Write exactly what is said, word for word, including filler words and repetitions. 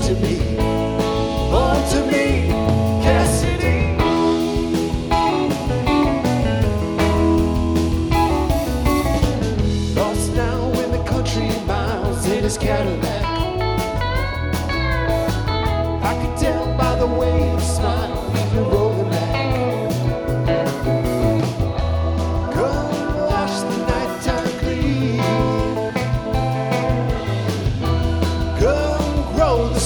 to me, born to me, Cassidy. Lost now in the country miles in his Cadillac.